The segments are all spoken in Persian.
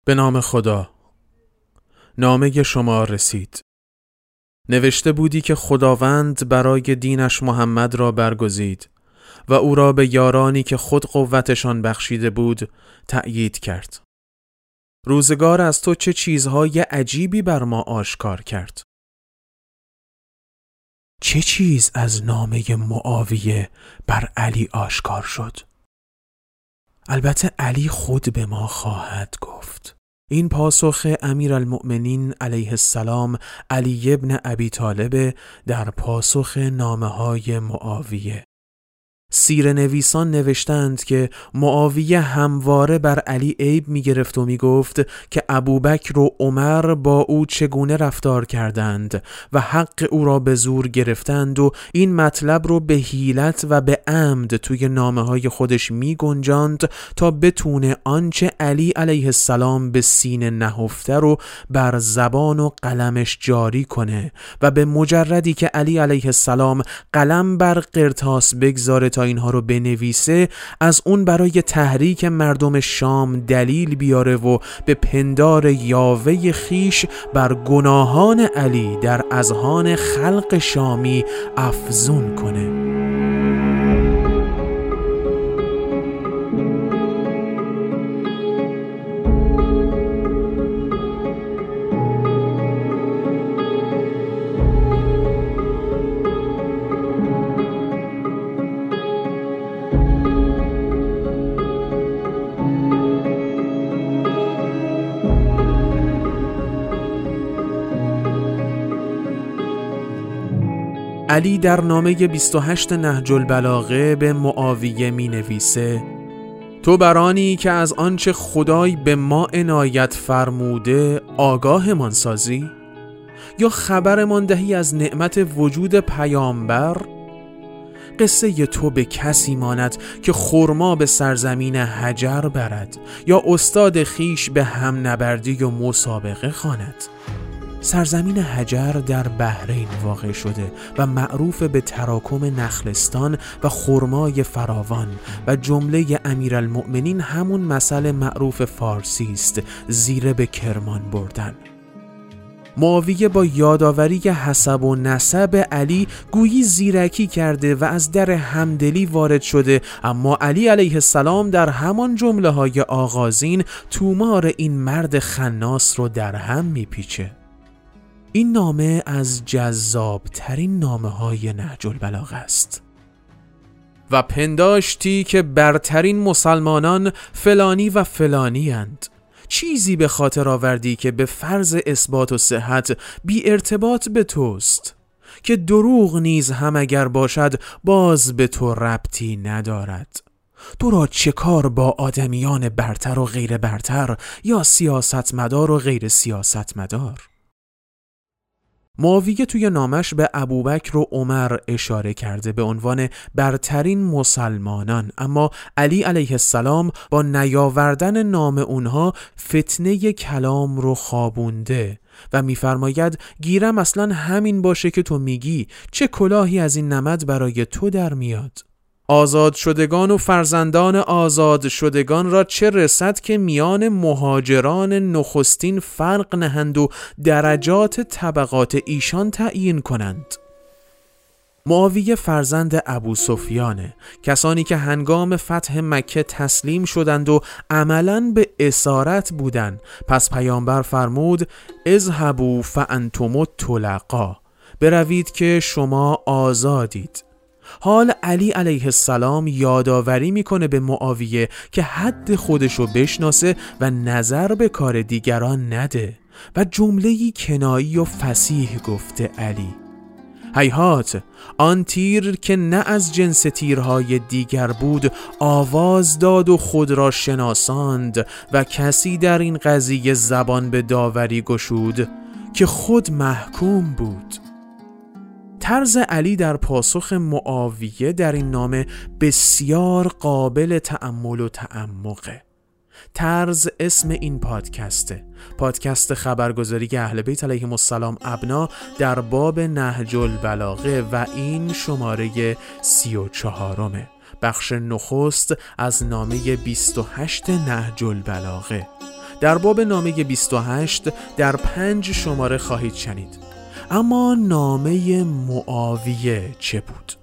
به نام خدا. نامه شما رسید. نوشته بودی که خداوند برای دینش محمد را برگزید و او را به یارانی که خود قوتشان بخشیده بود تأیید کرد. روزگار از تو چه چیزهای عجیبی بر ما آشکار کرد. چه چیز از نامه معاویه بر علی آشکار شد؟ البته علی خود به ما خواهد گفت. این پاسخ امیرالمؤمنین علیه السلام علی ابن ابی طالب در پاسخ نامه‌های معاویه. سیره نویسان نوشتند که معاویه همواره بر علی عیب می گرفت و می گفت که ابوبکر و عمر با او چگونه رفتار کردند و حق او را به زور گرفتند و این مطلب رو به حیلت و به عمد توی نامه‌های خودش می گنجاند تا بتونه آنچه علی علیه السلام به سینه نهفته رو بر زبان و قلمش جاری کنه و به مجردی که علی علیه السلام قلم بر قرطاس بگذاره تا اینها رو بنویسه از اون برای تحریک مردم شام دلیل بیاره و به پندار یاوه خیش بر گناهان علی در اذهان خلق شامی افزون کنه. علی در نامه 28 نهج البلاغه به معاویه می نویسه: تو برانی که از آنچه خدای به ما عنایت فرموده آگاهمان سازی؟ یا خبرمان دهی از نعمت وجود پیامبر؟ قصه تو به کسی ماند که خرما به سرزمین حجر برد یا استاد خیش به هم نبردی و مسابقه خواند. سرزمین حجر در بحرین واقع شده و معروف به تراکم نخلستان و خرمای فراوان و جمله امیرالمؤمنین همون مثل معروف فارسی است، زیره به کرمان بردن. معاویه با یادآوری حسب و نسب علی گویی زیرکی کرده و از در همدلی وارد شده، اما علی علیه السلام در همان جمله های آغازین تومار این مرد خناس رو در هم میپیچه. این نامه از جذاب ترین نامه های نهج البلاغه است. و پنداشتی که برترین مسلمانان فلانی و فلانی اند. چیزی به خاطر آوردی که به فرض اثبات و صحت بی ارتباط به توست، که دروغ نیز هم اگر باشد باز به تو ربطی ندارد. تو را چه کار با آدمیان برتر و غیر برتر یا سیاستمدار و غیر سیاستمدار؟ معاویه توی نامش به ابوبکر و عمر اشاره کرده به عنوان برترین مسلمانان، اما علی علیه السلام با نیاوردن نام اونها فتنه کلام رو خوابونده و میفرماید گیرم اصلا همین باشه که تو میگی، چه کلاهی از این نمد برای تو در میاد. آزاد شدگان و فرزندان آزاد شدگان را چه رسد که میان مهاجران نخستین فرق نهند و درجات طبقات ایشان تعیین کنند. معاویه فرزند ابو سفیانه، کسانی که هنگام فتح مکه تسلیم شدند و عملاً به اسارت بودند. پس پیامبر فرمود اذهبوا فانتم الطلقاء، بروید که شما آزادید. حال علی علیه السلام یادآوری میکنه به معاویه که حد خودشو بشناسه و نظر به کار دیگران نده و جمله‌ای کنایی و فصیح گفته علی: هیهات، آن تیر که نه از جنس تیرهای دیگر بود آواز داد و خود را شناساند و کسی در این قضیه زبان به داوری گشود که خود محکوم بود. طرز علی در پاسخ معاویه در این نامه بسیار قابل تأمل و تعمقه. طرز اسم این پادکسته، پادکست خبرگزاری اهل بیت علیهم السلام ابنا در باب نهج البلاغه و این شماره 34 بخش نخست از نامه 28 نهج البلاغه. در باب نامه 28 در 5 شماره خواهید شنید. اما نامه معاویه چه بود؟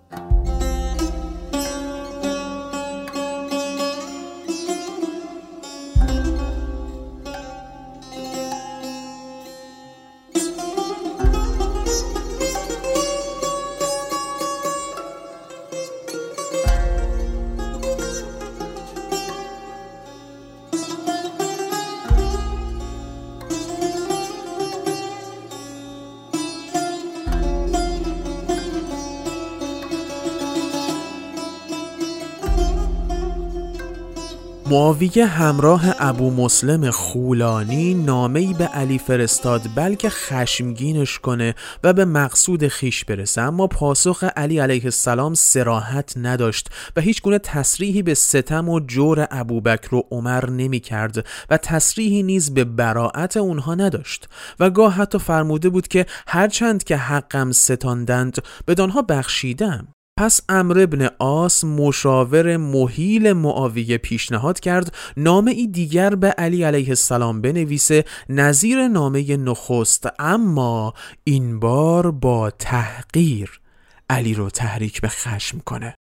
معاویه همراه ابو مسلم خولانی نامه‌ای به علی فرستاد بلکه خشمگینش کنه و به مقصود خیش برسه، اما پاسخ علی علیه السلام صراحت نداشت و هیچ گونه تصریحی به ستم و جور ابوبکر و عمر نمی کرد و تصریحی نیز به براءت اونها نداشت و گاه حتی فرموده بود که هرچند که حقم ستاندند بدانها بخشیدم. پس عمرو بن عاص مشاور مهیل معاویه پیشنهاد کرد نامه ای دیگر به علی علیه السلام بنویسه نظیر نامه نخست، اما این بار با تحقیر علی رو تحریک به خشم کنه.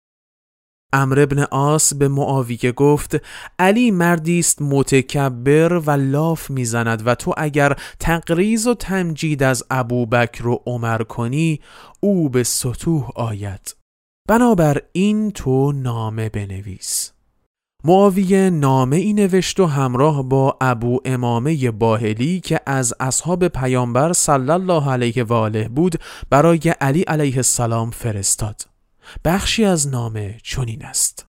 عمرو بن عاص به معاویه گفت علی مردی است متکبر و لاف میزند و تو اگر تقریض و تمجید از ابوبکر و عمر کنی او به سطوح آید، بنابر این تو نامه بنویس. معاویه نامه ای نوشت و همراه با ابو امامه باهلی که از اصحاب پیامبر صلی الله علیه و آله بود برای علی علیه السلام فرستاد. بخشی از نامه چنین است: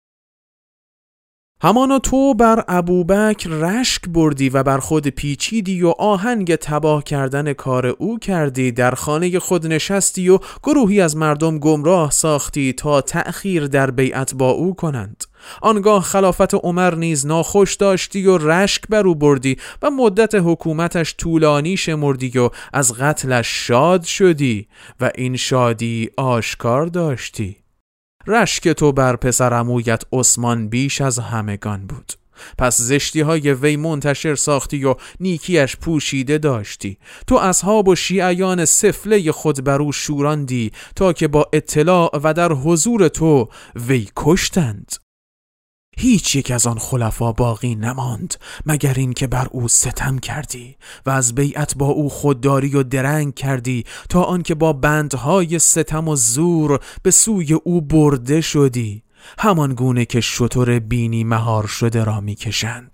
همانا تو بر ابوبکر رشک بردی و بر خود پیچیدی و آهنگ تباه کردن کار او کردی، در خانه خود نشستی و گروهی از مردم گمراه ساختی تا تأخیر در بیعت با او کنند. آنگاه خلافت عمر نیز ناخوش داشتی و رشک بر او بردی و مدت حکومتش طولانی شمردی و از قتلش شاد شدی و این شادی آشکار داشتی. رشک تو بر پسر عمویت عثمان بیش از همگان بود. پس زشتی های وی منتشر ساختی و نیکیش پوشیده داشتی. تو اصحاب و شیعیان سفله خود بر او شوراندی تا که با اطلاع و در حضور تو وی کشتند. هیچ یک از آن خلفا باقی نماند مگر این که بر او ستم کردی و از بیعت با او خودداری و درنگ کردی تا آن که با بندهای ستم و زور به سوی او برده شدی، همان گونه که شتر بینی مهار شده را می کشند.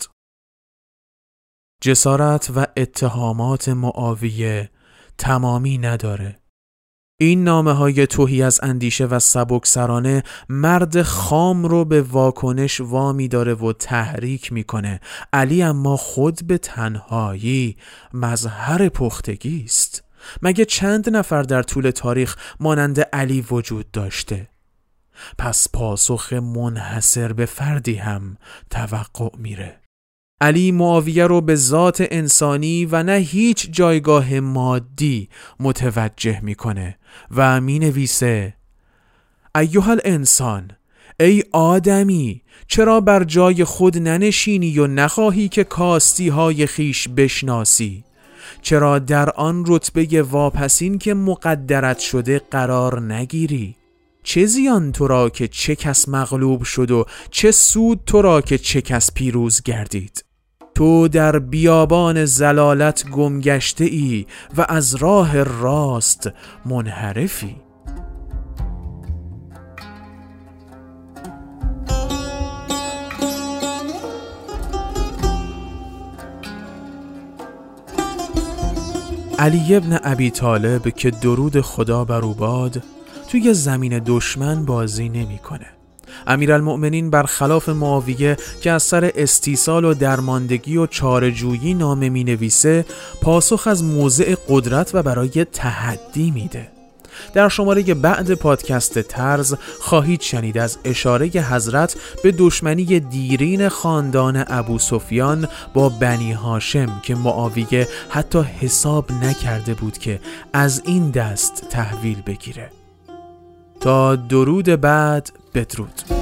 جسارت و اتهامات معاویه تمامی نداره. این نامه های تهی از اندیشه و سبکسرانه مرد خام رو به واکنش وامی داره و تحریک میکنه. علی اما خود به تنهایی مظهر پختگی است. مگه چند نفر در طول تاریخ مانند علی وجود داشته؟ پس پاسخ منحصر به فردی هم توقع میره. علی معاویه رو به ذات انسانی و نه هیچ جایگاه مادی متوجه میکنه و می نویسه: ایها الانسان، ای آدمی، چرا بر جای خود ننشینی و نخواهی که کاستی های خیش بشناسی؟ چرا در آن رتبه واپسین که مقدرت شده قرار نگیری؟ چه زیان تو را که چه کس مغلوب شد و چه سود تو را که چه کس پیروز گردید؟ تو در بیابان زلالت گمگشته ای و از راه راست منحرفی. علی ابن ابی طالب که درود خدا بر او باد توی زمین دشمن بازی نمی‌کنه. امیرالمؤمنین برخلاف معاویه که از سر استیصال و درماندگی و چاره‌جویی نامه می‌نویسه، پاسخ از موضع قدرت و برای تحدی میده. در شماره بعد پادکست طرز خواهید شنید از اشاره حضرت به دشمنی دیرین خاندان ابو سفیان با بنی هاشم که معاویه حتی حساب نکرده بود که از این دست تحویل بگیره. تا درود بعد، بدرود.